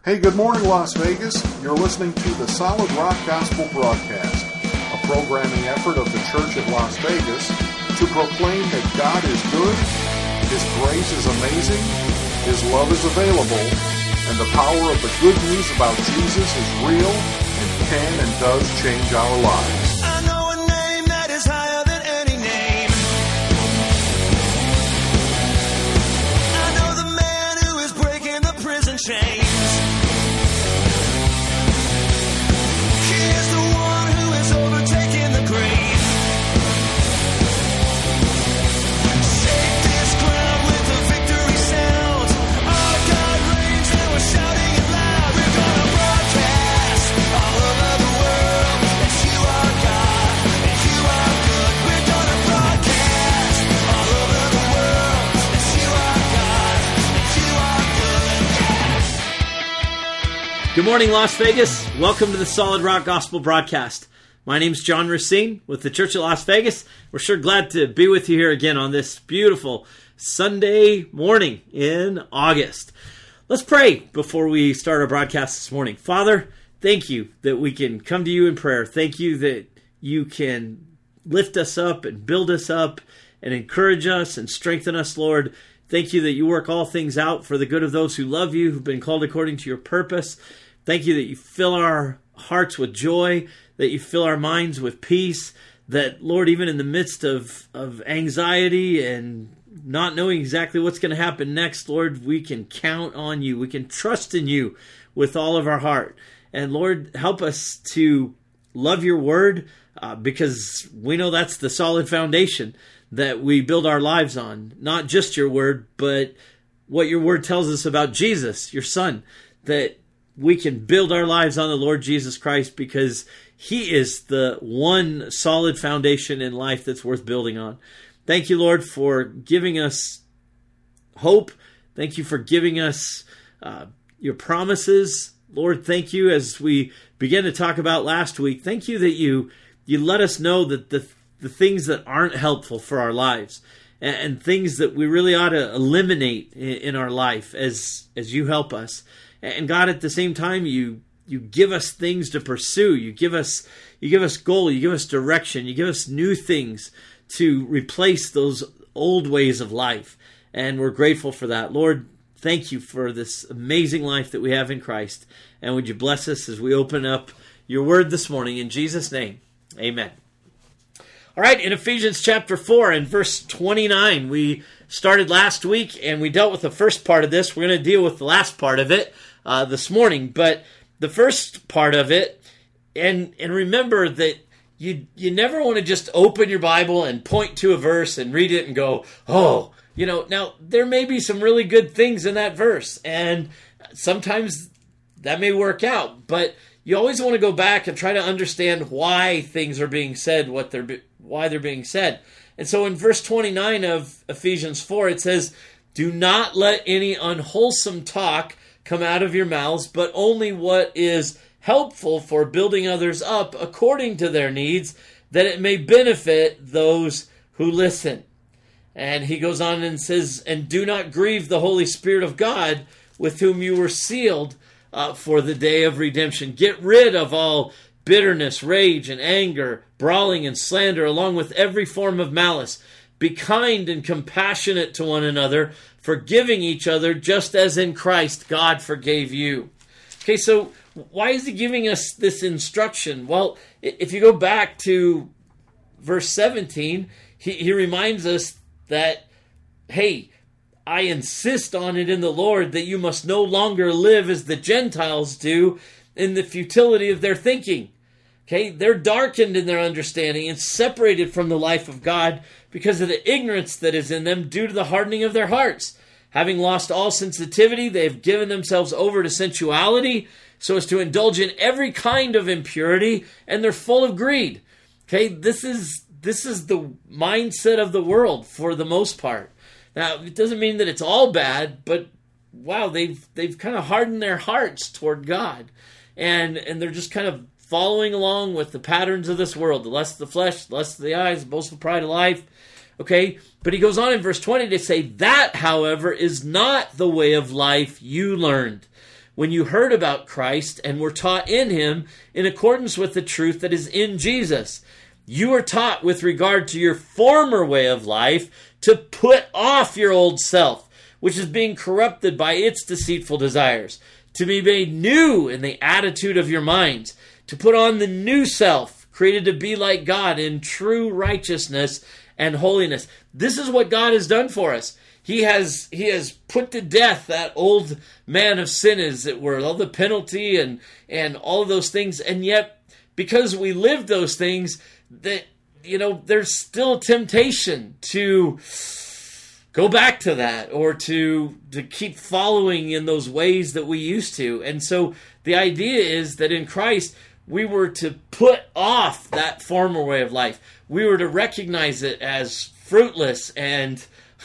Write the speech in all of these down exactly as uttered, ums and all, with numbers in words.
Hey, good morning, Las Vegas. You're listening to the Solid Rock Gospel Broadcast, a programming effort of the Church at Las Vegas to proclaim that God is good, His grace is amazing, His love is available, and the power of the good news about Jesus is real and can and does change our lives. I know a name that is higher than any name. I know the man who is breaking the prison chains. He is the one who is overtaking the grave. Shake this ground with the victory sound. Our God reigns and we're shouting it loud. We're gonna broadcast all over the world that you are God and you are good. We're gonna broadcast all over the world that you are God and you are good. Yeah. Good morning, Las Vegas. Welcome to the Solid Rock Gospel Broadcast. My name's John Racine with the Church at Las Vegas. We're sure glad to be with you here again on this beautiful Sunday morning in August. Let's pray before we start our broadcast this morning. Father, thank you that we can come to you in prayer. Thank you that you can lift us up and build us up and encourage us and strengthen us, Lord. Thank you that you work all things out for the good of those who love you, who've been called according to your purpose. Thank you that you fill our hearts with joy, that you fill our minds with peace, that, Lord, even in the midst of, of anxiety and not knowing exactly what's going to happen next, Lord, we can count on you. We can trust in you with all of our heart. And, Lord, help us to love your word uh, because we know that's the solid foundation that we build our lives on. Not just your word, but what your word tells us about Jesus, your son, that we can build our lives on the Lord Jesus Christ because he is the one solid foundation in life that's worth building on. Thank you, Lord, for giving us hope. Thank you for giving us uh, your promises. Lord, thank you as we began to talk about last week. Thank you that you you let us know that the, the things that aren't helpful for our lives and, and things that we really ought to eliminate in, in our life as as you help us. And God, at the same time, you you give us things to pursue. You give us you give us goal. You give us direction. You give us new things to replace those old ways of life. And we're grateful for that. Lord, thank you for this amazing life that we have in Christ. And would you bless us as we open up your word this morning. In Jesus' name, amen. All right, in Ephesians chapter four and verse twenty-nine, we started last week and we dealt with the first part of this. We're going to deal with the last part of it uh, this morning. But the first part of it, and and remember that you you never want to just open your Bible and point to a verse and read it and go, oh, you know, now there may be some really good things in that verse. And sometimes that may work out. But you always want to go back and try to understand why things are being said, what they're why they're being said. And so in verse twenty-nine of Ephesians four, it says, do not let any unwholesome talk come out of your mouths, but only what is helpful for building others up according to their needs, that it may benefit those who listen. And he goes on and says, and do not grieve the Holy Spirit of God, with whom you were sealed uh, for the day of redemption. Get rid of all bitterness, rage, and anger, brawling and slander, along with every form of malice. Be kind and compassionate to one another, forgiving each other, just as in Christ God forgave you. Okay, so why is he giving us this instruction? Well, if you go back to verse seventeen, he, he reminds us that, hey, I insist on it in the Lord that you must no longer live as the Gentiles do in the futility of their thinking. Okay, they're darkened in their understanding and separated from the life of God because of the ignorance that is in them due to the hardening of their hearts. Having lost all sensitivity, they have given themselves over to sensuality so as to indulge in every kind of impurity, and they're full of greed. Okay, this is this is the mindset of the world for the most part. Now, it doesn't mean that it's all bad, but wow, they've they've kind of hardened their hearts toward God. And and they're just kind of following along with the patterns of this world, the lust of the flesh, the lust of the eyes, the boastful pride of life. Okay, but he goes on in verse twenty to say, that, however, is not the way of life you learned when you heard about Christ and were taught in him in accordance with the truth that is in Jesus. You were taught with regard to your former way of life to put off your old self, which is being corrupted by its deceitful desires, to be made new in the attitude of your minds, to put on the new self, created to be like God in true righteousness and holiness. This is what God has done for us. He has he has put to death that old man of sin, as it were, all the penalty and, and all of those things. And yet, because we live those things, that, you know, there's still temptation to go back to that or to, to keep following in those ways that we used to. And so the idea is that in Christ, we were to put off that former way of life. We were to recognize it as fruitless, and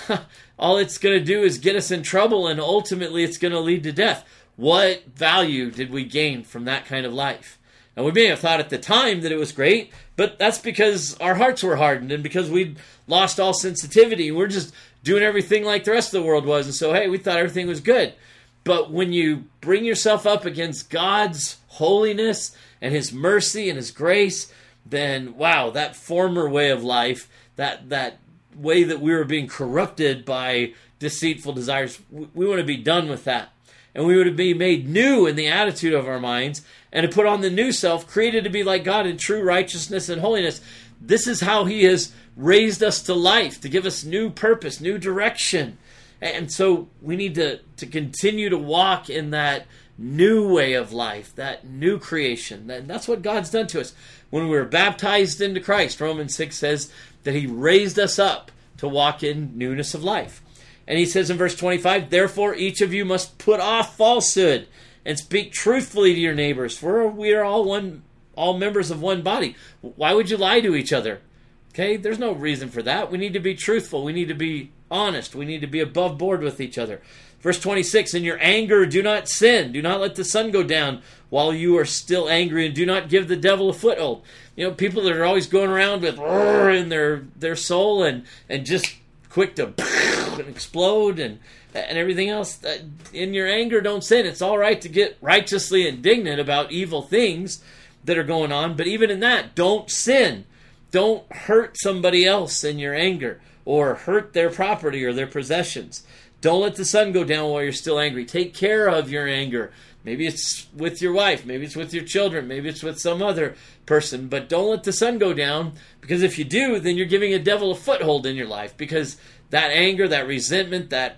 all it's going to do is get us in trouble, and ultimately it's going to lead to death. What value did we gain from that kind of life? Now, we may have thought at the time that it was great, but that's because our hearts were hardened and because we'd lost all sensitivity. We're just doing everything like the rest of the world was, and so, hey, we thought everything was good. But when you bring yourself up against God's holiness and his mercy and his grace, then, wow, that former way of life, that that way that we were being corrupted by deceitful desires, we want to be done with that. And we would be made new in the attitude of our minds, and to put on the new self, created to be like God in true righteousness and holiness. This is how he has raised us to life, to give us new purpose, new direction. And so we need to, to continue to walk in that new way of life, that new creation. And that's what God's done to us. When we were baptized into Christ, Romans six says that he raised us up to walk in newness of life. And he says in verse twenty-five, therefore each of you must put off falsehood and speak truthfully to your neighbors, for we are all one, all members of one body. Why would you lie to each other? Okay, there's no reason for that. We need to be truthful. We need to be honest. We need to be above board with each other. Verse twenty-six, in your anger do not sin. Do not let the sun go down while you are still angry, and do not give the devil a foothold. You know, people that are always going around with in their, their soul and, and just quick to and explode and and everything else. In your anger, don't sin. It's all right to get righteously indignant about evil things that are going on, but even in that, don't sin. Don't hurt somebody else in your anger or hurt their property or their possessions. Don't let the sun go down while you're still angry. Take care of your anger. Maybe it's with your wife. Maybe it's with your children. Maybe it's with some other person. But don't let the sun go down, because if you do, then you're giving a devil a foothold in your life, because that anger, that resentment, that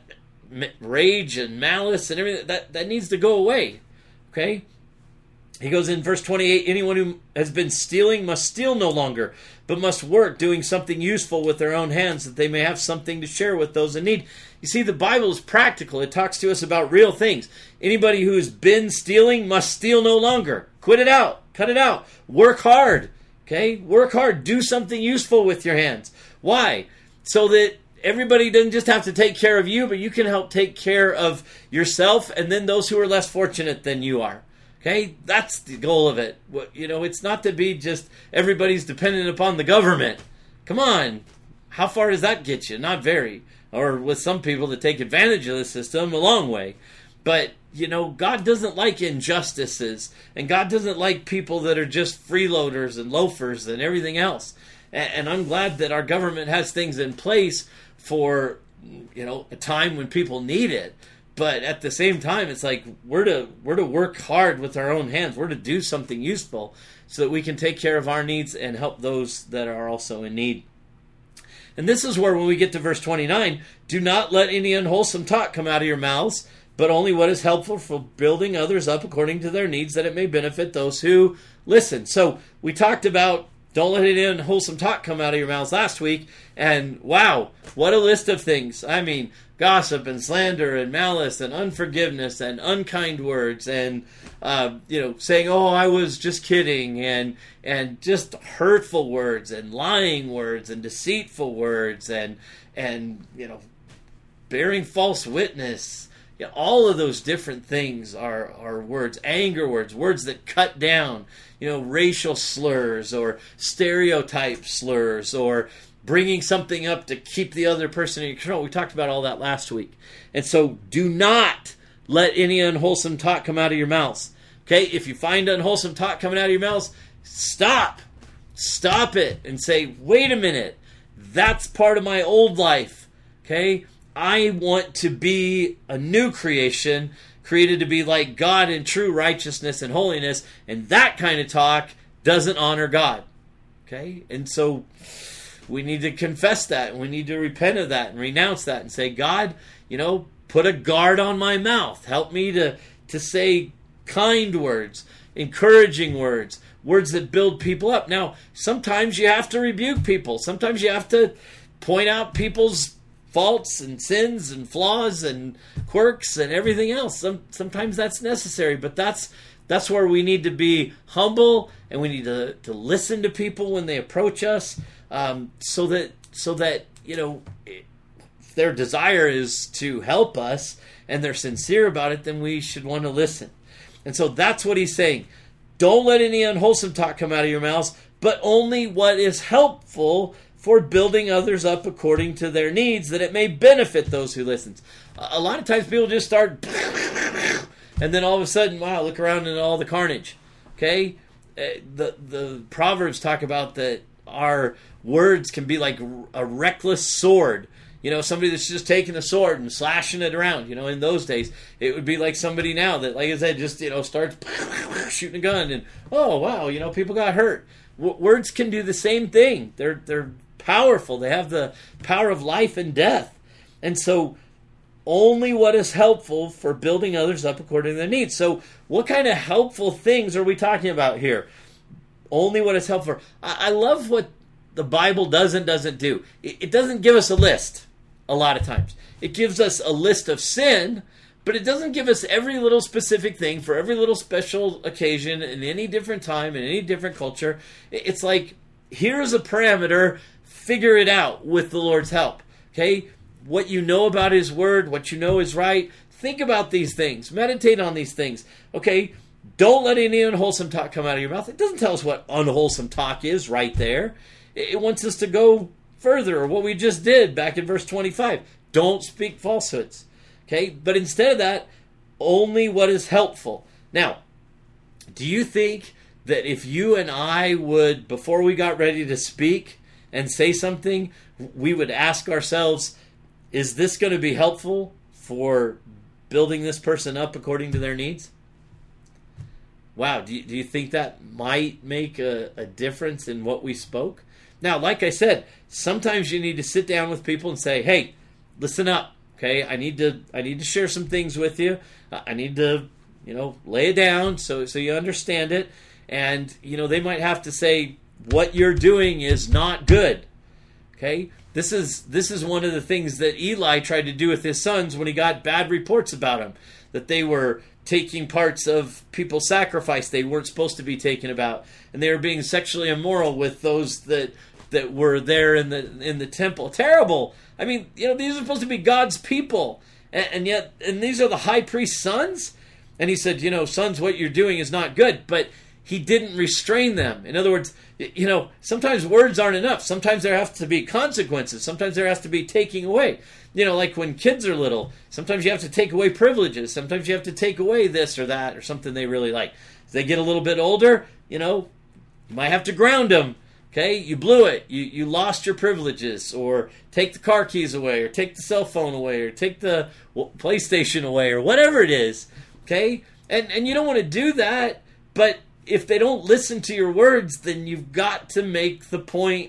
rage and malice and everything, that, that needs to go away. Okay? He goes in verse twenty-eight, anyone who has been stealing must steal no longer, but must work, doing something useful with their own hands, that they may have something to share with those in need. You see, the Bible is practical. It talks to us about real things. Anybody who's been stealing must steal no longer. Quit it out. Cut it out. Work hard. Okay? Work hard. Do something useful with your hands. Why? So that everybody doesn't just have to take care of you, but you can help take care of yourself and then those who are less fortunate than you are. Okay, that's the goal of it. You know, it's not to be just everybody's dependent upon the government. Come on, how far does that get you? Not very. Or with some people that take advantage of the system, a long way. But, you know, God doesn't like injustices, and God doesn't like people that are just freeloaders and loafers and everything else. And I'm glad that our government has things in place for, you know, a time when people need it. But at the same time, it's like we're to we're to work hard with our own hands. We're to do something useful so that we can take care of our needs and help those that are also in need. And this is where, when we get to verse twenty-nine, do not let any unwholesome talk come out of your mouths, but only what is helpful for building others up according to their needs, that it may benefit those who listen. So we talked about don't let any unwholesome talk come out of your mouths last week, and wow, what a list of things. I mean, gossip and slander and malice and unforgiveness and unkind words and, uh, you know, saying, oh, I was just kidding, and and just hurtful words and lying words and deceitful words and, and you know, bearing false witness. You know, all of those different things are, are words, anger words, words that cut down, you know, racial slurs or stereotype slurs or bringing something up to keep the other person in control. We talked about all that last week. And so do not let any unwholesome talk come out of your mouths. Okay, if you find unwholesome talk coming out of your mouths, stop. Stop it and say, wait a minute, that's part of my old life. Okay, I want to be a new creation, created to be like God in true righteousness and holiness, and that kind of talk doesn't honor God. Okay, and so we need to confess that, and we need to repent of that and renounce that and say, God, you know, put a guard on my mouth. Help me to, to say kind words, encouraging words, words that build people up. Now, sometimes you have to rebuke people. Sometimes you have to point out people's faults and sins and flaws and quirks and everything else. Some, sometimes that's necessary, but that's that's where we need to be humble, and we need to, to listen to people when they approach us, um, so that so that you know, if their desire is to help us and they're sincere about it, then we should want to listen. And so that's what he's saying. Don't let any unwholesome talk come out of your mouths, but only what is helpful for building others up according to their needs, that it may benefit those who listen. A lot of times people just start, and then all of a sudden, wow, look around and all the carnage. Okay? The, the Proverbs talk about that our words can be like a reckless sword. You know, somebody that's just taking a sword and slashing it around. You know, in those days, it would be like somebody now that, like I said, just, you know, starts shooting a gun and, oh, wow, you know, people got hurt. W- words can do the same thing. They're they're powerful. They have the power of life and death. And so only what is helpful for building others up according to their needs. So what kind of helpful things are we talking about here? Only what is helpful. I, I love what the Bible does and doesn't do. It, it doesn't give us a list. A lot of times. It gives us a list of sin, but it doesn't give us every little specific thing for every little special occasion in any different time, in any different culture. It's like, here's a parameter, figure it out with the Lord's help. Okay? What you know about His Word, what you know is right, think about these things. Meditate on these things. Okay? Don't let any unwholesome talk come out of your mouth. It doesn't tell us what unwholesome talk is right there. It wants us to go further, or what we just did back in verse twenty-five. Don't speak falsehoods. Okay? But instead of that, only what is helpful. Now, do you think that if you and I would, before we got ready to speak and say something, we would ask ourselves, is this going to be helpful for building this person up according to their needs? Wow, do you, do you think that might make a, a difference in what we spoke? Now, like I said, sometimes you need to sit down with people and say, hey, listen up, okay? I need to I need to share some things with you. I need to, you know, lay it down so, so you understand it. And, you know, they might have to say, what you're doing is not good, okay? This is, this is one of the things that Eli tried to do with his sons when he got bad reports about him, that they were taking parts of people's sacrifice they weren't supposed to be taken about, and they were being sexually immoral with those that that were there in the in the temple. Terrible. I mean, you know, these are supposed to be God's people, and, and yet, and these are the high priest's sons. And he said, you know, sons, what you're doing is not good. But he didn't restrain them. In other words, you know, sometimes words aren't enough. Sometimes there have to be consequences. Sometimes there has to be taking away. You know, like when kids are little, sometimes you have to take away privileges. Sometimes you have to take away this or that or something they really like. As they get a little bit older, you know, you might have to ground them. Okay, you blew it. You you lost your privileges, or take the car keys away, or take the cell phone away, or take the PlayStation away, or whatever it is. Okay, and and you don't want to do that. But if they don't listen to your words, then you've got to make the point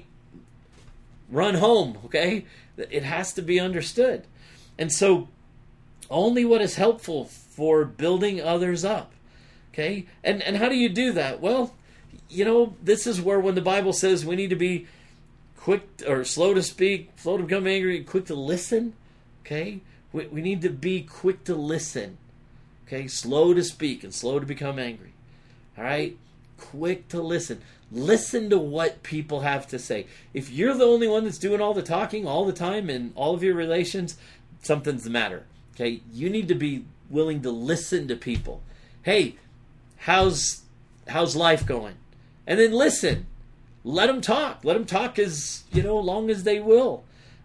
run home. Okay, it has to be understood, and so only what is helpful for building others up. Okay, and and how do you do that? Well, you know, this is where when the Bible says we need to be quick or slow to speak, slow to become angry, quick to listen, okay? We, we need to be quick to listen, okay? Slow to speak and slow to become angry, all right? Quick to listen. Listen to what people have to say. If you're the only one that's doing all the talking all the time in all of your relations, something's the matter, okay? You need to be willing to listen to people. Hey, how's how's life going? And then listen. Let them talk. Let them talk as, you know, long as they will.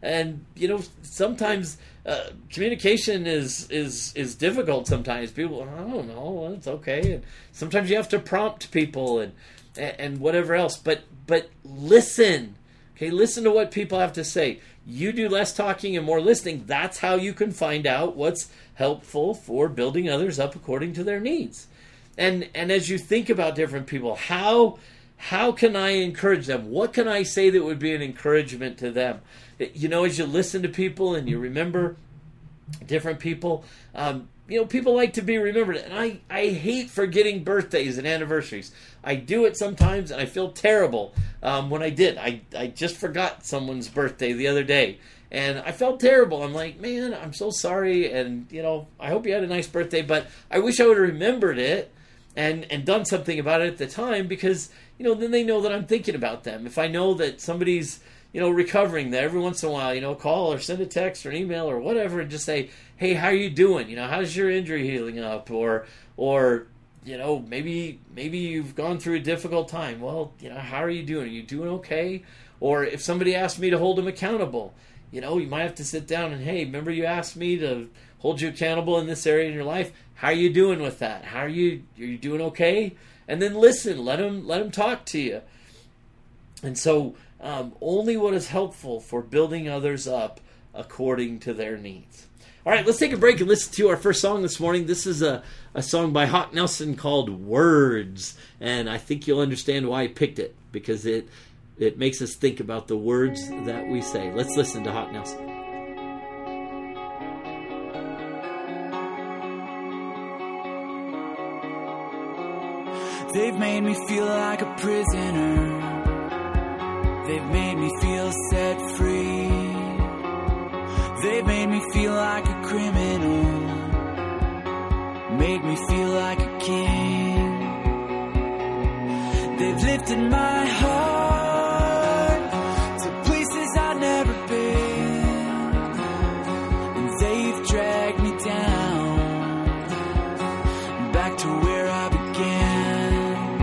And, you know, sometimes uh, communication is, is, is difficult sometimes. People, I don't know, it's okay. And sometimes you have to prompt people and, and whatever else. But, but listen. Okay, listen to what people have to say. You do less talking and more listening. That's how you can find out what's helpful for building others up according to their needs. And and as you think about different people, how how can I encourage them? What can I say that would be an encouragement to them? You know, as you listen to people and you remember different people, um, you know, people like to be remembered. And I, I hate forgetting birthdays and anniversaries. I do it sometimes, and I feel terrible um, when I did. I, I just forgot someone's birthday the other day. And I felt terrible. I'm like, man, I'm so sorry. And, you know, I hope you had a nice birthday. But I wish I would have remembered it and, and done something about it at the time, because, you know, then they know that I'm thinking about them. If I know that somebody's, you know, recovering, that every once in a while, you know, call or send a text or an email or whatever and just say, hey, how are you doing? You know, how's your injury healing up? Or, or, you know, maybe, maybe you've gone through a difficult time. Well, you know, how are you doing? Are you doing okay? Or if somebody asked me to hold them accountable, you know, you might have to sit down and, hey, remember you asked me to hold you accountable in this area in your life? How are you doing with that? How are you, are you doing okay? And then listen, let them, let them talk to you. And so, Um, only what is helpful for building others up according to their needs. All right, let's take a break and listen to our first song this morning. This is a, a song by Hawk Nelson called Words. And I think you'll understand why I picked it, because it, it makes us think about the words that we say. Let's listen to Hawk Nelson. They've made me feel like a prisoner. They've made me feel set free. They've made me feel like a criminal. Made me feel like a king. They've lifted my heart to places I've never been. And they've dragged me down back to where I began.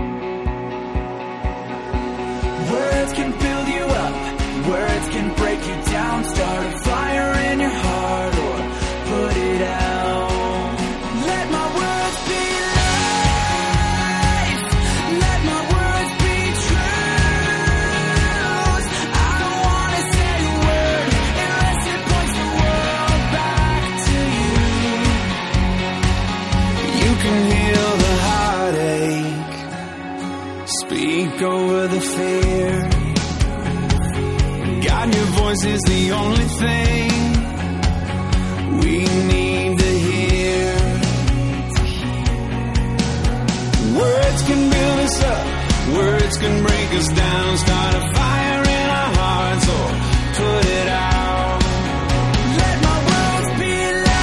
Words can build you up, words can break you down. Start a fire in your heart or put it out. Let my words be life, let my words be truth. I don't want to say a word unless it points the world back to you. You can heal the heartache, speak over the fear. God, your voice is the only thing we need to hear. Words can build us up, words can break us down. Start a fire in our hearts or put it out. Let my words be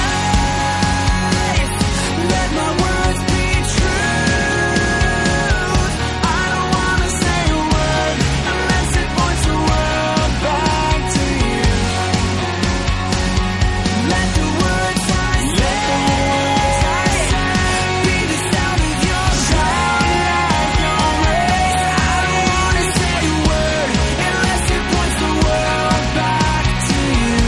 life, let my words be truth. I don't want to say a word unless it points the world back to you. Let the words I say be the sound of your sound, your rays. I don't want to say a word unless it points the world back to you.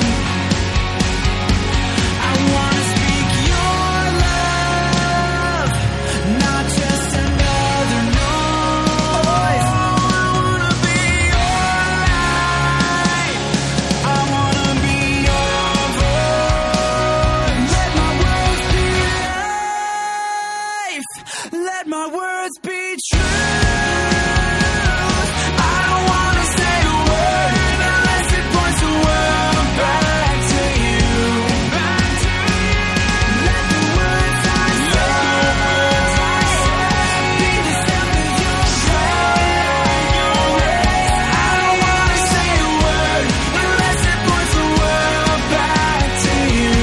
I want to speak your love, not just another noise. I want to be your light, I want to be your voice. Let my words be life, let my words be truth. I don't want to say a word unless it points the world back to you. Let the words I say be the sound of your sound, your rays. I don't want to say a word unless it points the world back to you.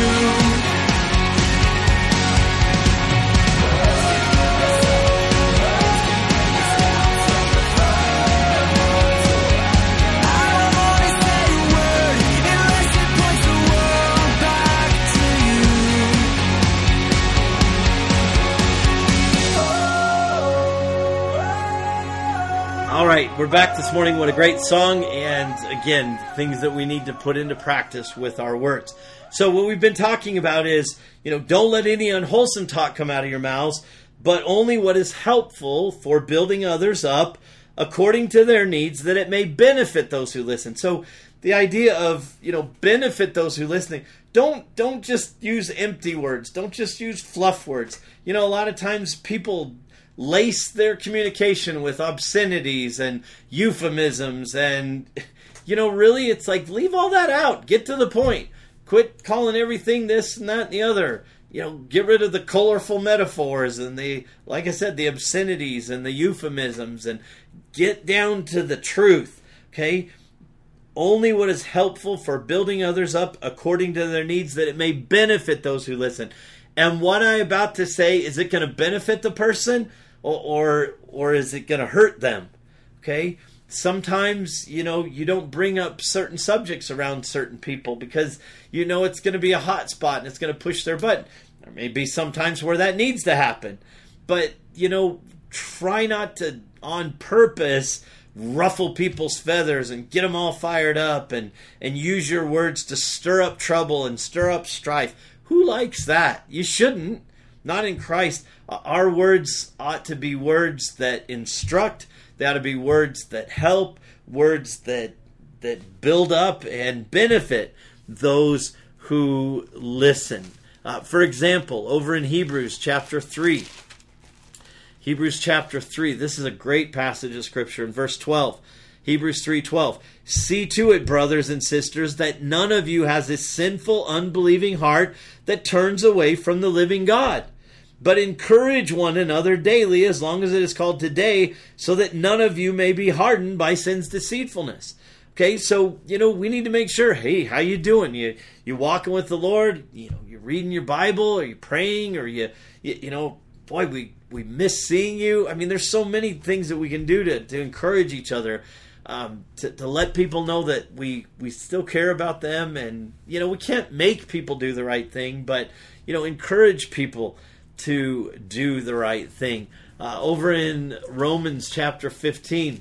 right, we're back this morning. What a great song, and again, things that we need to put into practice with our words. So what we've been talking about is, you know, don't let any unwholesome talk come out of your mouths, but only what is helpful for building others up according to their needs, that it may benefit those who listen. So the idea of, you know, benefit those who listen, don't don't just use empty words. Don't just use fluff words. You know, a lot of times people lace their communication with obscenities and euphemisms, and, you know, really it's like, leave all that out. Get to the point. Quit calling everything this and that and the other. You know, get rid of the colorful metaphors and the, like I said, the obscenities and the euphemisms, and get down to the truth, okay? Only what is helpful for building others up according to their needs, that it may benefit those who listen. And what I'm about to say, is it going to benefit the person, or or, or is it going to hurt them? Okay? Sometimes, you know, you don't bring up certain subjects around certain people because you know it's going to be a hot spot and it's going to push their button. There may be some times where that needs to happen. But, you know, try not to, on purpose, ruffle people's feathers and get them all fired up and, and use your words to stir up trouble and stir up strife. Who likes that? You shouldn't. Not in Christ. Our words ought to be words that instruct. They ought to be words that help, words that that build up and benefit those who listen. Uh, for example, over in Hebrews chapter three, Hebrews chapter three, this is a great passage of Scripture in verse twelve. Hebrews three twelve. See to it, brothers and sisters, that none of you has a sinful, unbelieving heart that turns away from the living God. But encourage one another daily, as long as it is called today, so that none of you may be hardened by sin's deceitfulness. Okay, so, you know, we need to make sure, hey, how you doing? You you walking with the Lord? You know, you're reading your Bible? Are you praying? Or you, you, you know, boy, we, we miss seeing you. I mean, there's so many things that we can do to, to encourage each other, um, to, to let people know that we, we still care about them. And, you know, we can't make people do the right thing, but, you know, encourage people to do the right thing. Uh, over in Romans chapter fifteen,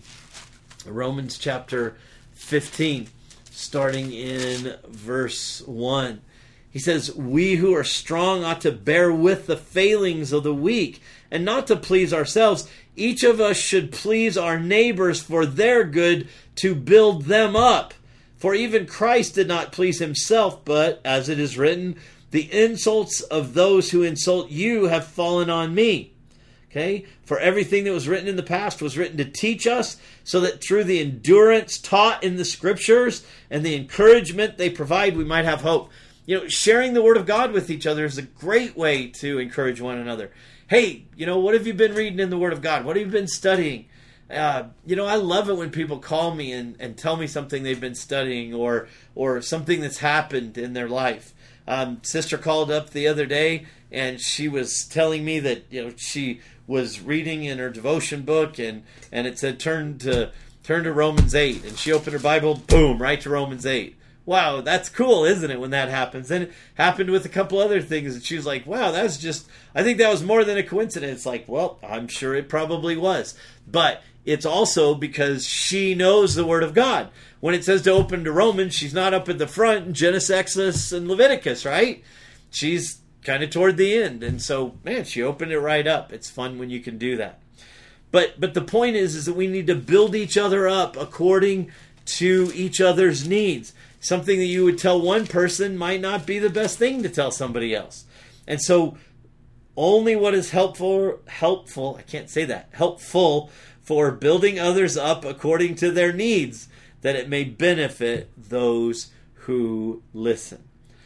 Romans chapter fifteen, starting in verse one, he says, we who are strong ought to bear with the failings of the weak, and not to please ourselves. Each of us should please our neighbors for their good, to build them up. For even Christ did not please himself, but, as it is written, the insults of those who insult you have fallen on me. Okay? For everything that was written in the past was written to teach us, so that through the endurance taught in the Scriptures and the encouragement they provide, we might have hope. You know, sharing the Word of God with each other is a great way to encourage one another. Hey, you know, what have you been reading in the Word of God? What have you been studying? Uh, you know, I love it when people call me and, and tell me something they've been studying, or or something that's happened in their life. Um, sister called up the other day, and she was telling me that, you know, she was reading in her devotion book, and, and it said turn to turn to Romans eight, and she opened her Bible, boom, right to Romans eight. Wow, that's cool, isn't it, when that happens? And it happened with a couple other things, and she was like, wow, that's just, I think that was more than a coincidence. Like, well, I'm sure it probably was. But it's also because she knows the Word of God. When it says to open to Romans, she's not up at the front in Genesis, Exodus, and Leviticus, right? She's kind of toward the end. And so, man, she opened it right up. It's fun when you can do that. But but the point is, is that we need to build each other up according to each other's needs. Something that you would tell one person might not be the best thing to tell somebody else. And so only what is helpful, helpful, I can't say that, helpful for building others up according to their needs, that it may benefit those who listen.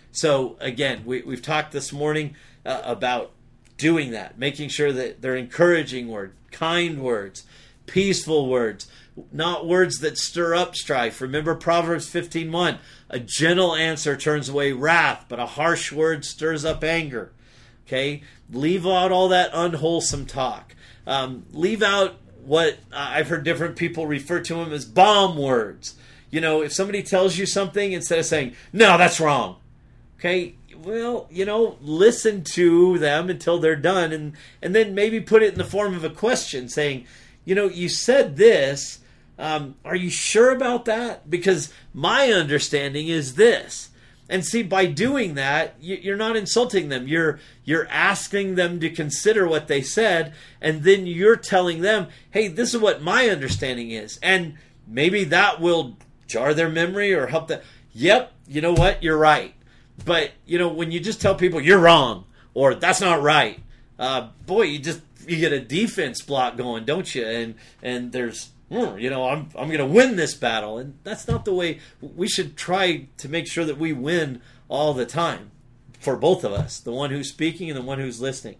So again, we, we've talked this morning uh, about doing that, making sure that they're encouraging words, kind words, peaceful words, not words that stir up strife. Remember Proverbs fifteen one, a gentle answer turns away wrath, but a harsh word stirs up anger. Okay? Leave out all that unwholesome talk. Um, leave out what uh, I've heard different people refer to them as bomb words. You know, if somebody tells you something, instead of saying, no, that's wrong. Okay, well, you know, listen to them until they're done, and, and then maybe put it in the form of a question saying, you know, you said this, Um, are you sure about that? Because my understanding is this. And see, by doing that, you're not insulting them. You're you're asking them to consider what they said, and then you're telling them, hey, this is what my understanding is. And maybe that will jar their memory or help them. Yep, you know what? You're right. But, you know, when you just tell people you're wrong or that's not right, uh, boy, you just you get a defense block going, don't you? And and there's you know, I'm I'm going to win this battle. And that's not the way. We should try to make sure that we win all the time for both of us, the one who's speaking and the one who's listening.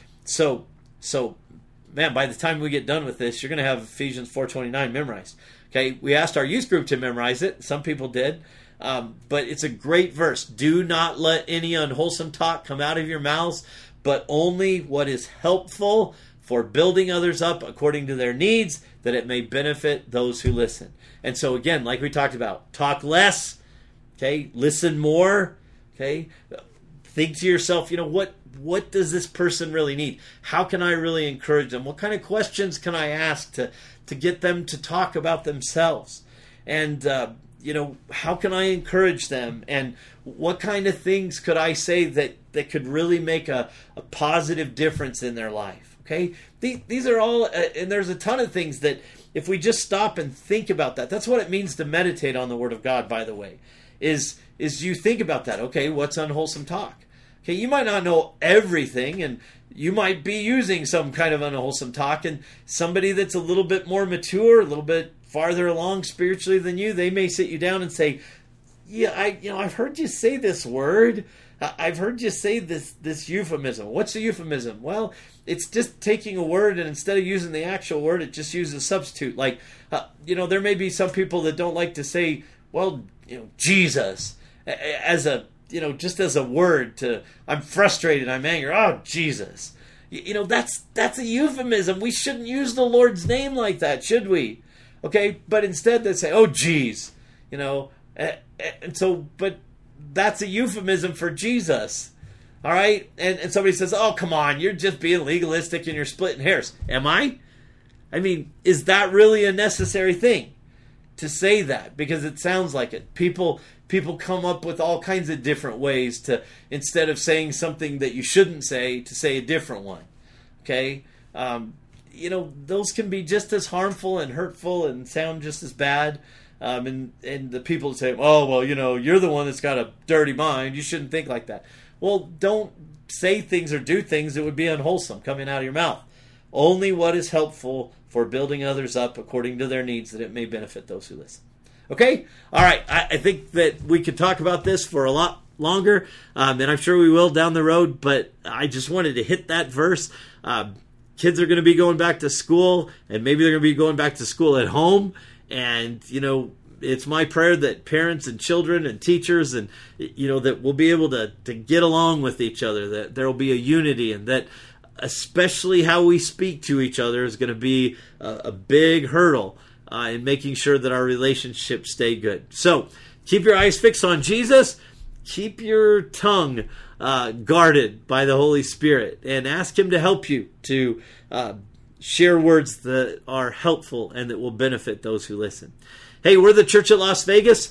So, so man, by the time we get done with this, you're going to have Ephesians four twenty-nine memorized. Okay, we asked our youth group to memorize it. Some people did. Um, but it's a great verse. Do not let any unwholesome talk come out of your mouths, but only what is helpful for building others up according to their needs, that it may benefit those who listen. And so again, like we talked about, talk less, okay, listen more, okay, think to yourself, you know, what what does this person really need? How can I really encourage them? What kind of questions can I ask to, to get them to talk about themselves? And, uh, you know, how can I encourage them? And what kind of things could I say that, that could really make a, a positive difference in their life? Okay, these are all, uh, and there's a ton of things that if we just stop and think about that, that's what it means to meditate on the Word of God, by the way, is, is you think about that. Okay, what's unwholesome talk? Okay, you might not know everything, and you might be using some kind of unwholesome talk, and somebody that's a little bit more mature, a little bit farther along spiritually than you, they may sit you down and say, yeah, I, you know, I've heard you say this word. I've heard you say this this euphemism. What's a euphemism? Well, it's just taking a word, and instead of using the actual word, it just uses a substitute. Like, uh, you know, there may be some people that don't like to say, well, you know, Jesus, as a, you know, just as a word to, I'm frustrated, I'm angry, oh, Jesus. You know, that's that's a euphemism. We shouldn't use the Lord's name like that, should we? Okay, but instead they say, oh, geez, you know, and so, but that's a euphemism for Jesus. All right? And, and somebody says, oh, come on, you're just being legalistic and you're splitting hairs. Am I? I mean, is that really a necessary thing to say that? Because it sounds like it. People people come up with all kinds of different ways to, instead of saying something that you shouldn't say, to say a different one. Okay? Um, you know, those can be just as harmful and hurtful and sound just as bad. Um, and, and the people say, oh, well, you know, you're the one that's got a dirty mind. You shouldn't think like that. Well, don't say things or do things that would be unwholesome coming out of your mouth. Only what is helpful for building others up according to their needs, that it may benefit those who listen. Okay? All right. I, I think that we could talk about this for a lot longer, um, and I'm sure we will down the road, but I just wanted to hit that verse. Uh, kids are going to be going back to school, and maybe they're going to be going back to school at home. And, you know, it's my prayer that parents and children and teachers and, you know, that we'll be able to, to get along with each other, that there will be a unity, and that especially how we speak to each other is going to be a, a big hurdle uh, in making sure that our relationships stay good. So keep your eyes fixed on Jesus. Keep your tongue uh, guarded by the Holy Spirit, and ask Him to help you to uh, share words that are helpful and that will benefit those who listen. Hey, we're the Church at Las Vegas.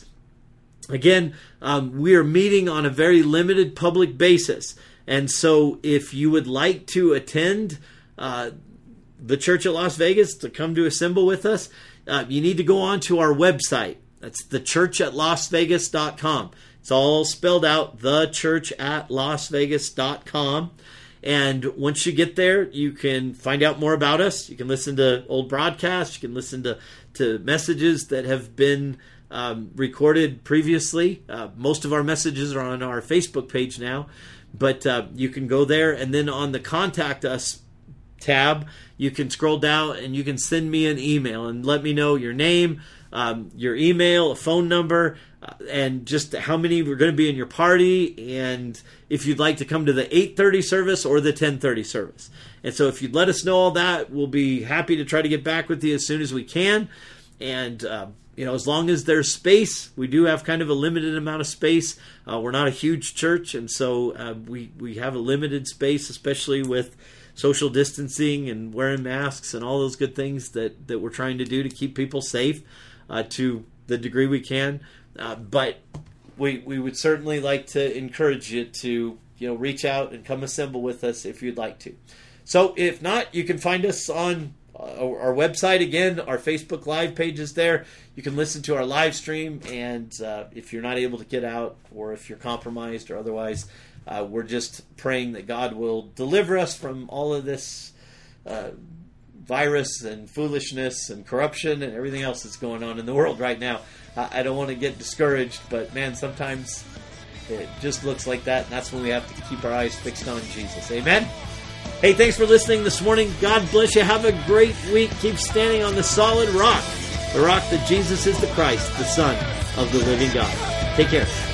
Again, um, we are meeting on a very limited public basis. And so if you would like to attend uh, the Church at Las Vegas, to come to assemble with us, uh, you need to go on to our website. That's the church at las vegas dot com. It's all spelled out, the church at las vegas dot com. And once you get there, you can find out more about us. You can listen to old broadcasts. You can listen to, to messages that have been um, recorded previously. Uh, most of our messages are on our Facebook page now. But uh, you can go there, and then on the Contact Us tab, you can scroll down and you can send me an email and let me know your name, um, your email, a phone number, uh, and just how many were going to be in your party, and if you'd like to come to the eight thirty service or the ten thirty service. And so if you'd let us know all that, we'll be happy to try to get back with you as soon as we can. And uh, you know, as long as there's space, we do have kind of a limited amount of space. Uh, we're not a huge church, and so uh, we we have a limited space, especially with social distancing and wearing masks and all those good things that, that we're trying to do to keep people safe uh, to the degree we can. Uh, but we we would certainly like to encourage you to, you know, reach out and come assemble with us if you'd like to. So if not, you can find us on uh, our website. Again, our Facebook Live page is there. You can listen to our live stream, and uh, if you're not able to get out, or if you're compromised or otherwise, uh, we're just praying that God will deliver us from all of this uh, virus and foolishness and corruption and everything else that's going on in the world right now. I don't want to get discouraged, but man, sometimes it just looks like that, and that's when we have to keep our eyes fixed on Jesus. Amen? Hey, thanks for listening this morning. God bless you. Have a great week. Keep standing on the solid rock, the rock that Jesus is the Christ, the Son of the living God. Take care.